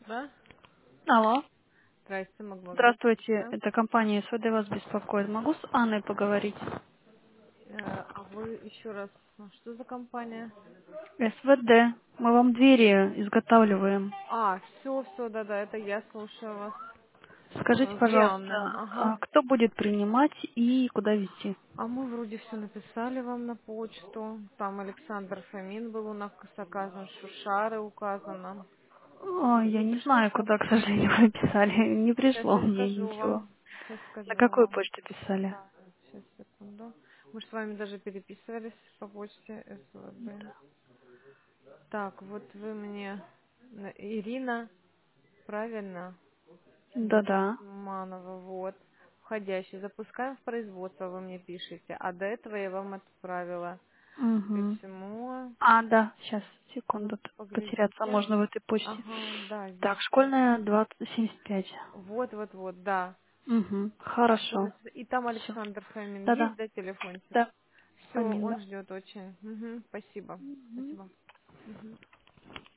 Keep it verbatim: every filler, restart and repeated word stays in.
Да? Алло. Здрасте, могу вас Здравствуйте, беспокоить. это компания СВД вас беспокоит. Могу с Анной поговорить? Э, А вы еще раз, ну, что за компания? СВД. Мы вам двери изготавливаем. А, все, все, да-да, это я слушаю вас. Скажите, Э, Где пожалуйста, Анна? Ага. а кто будет принимать и куда везти? А мы вроде все написали вам на почту. Там Александр Фомин был у нас заказан, Шушары указано. О, я не Пришло знаю, что? куда, к сожалению, вы писали. Не Сейчас пришло я мне скажу ничего. вам. Сейчас На скажу я какую вам. почту писали? Так, сейчас, секунду. Мы же с вами даже переписывались по почте СВД. Так, вот вы мне... на- Ирина, правильно? Да-да. Басманова, вот. Входящий. Запускаем в производство, вы мне пишете. А до этого я вам отправила Угу. письмо. А, да, сейчас, Ну, секунду. Тут потеряться поглядите. можно в этой почте. Ага, да, Так, здесь. школьная двадцать семьдесят пять. Вот, вот, вот, да. Угу. Всё, до Хорошо. свид- И там Все. Александр Фомин есть, Да-да. да, телефончик? Да. Все, Фомин, он да. ждет очень. Мгм, спасибо. Мгм. Спасибо. Мгм.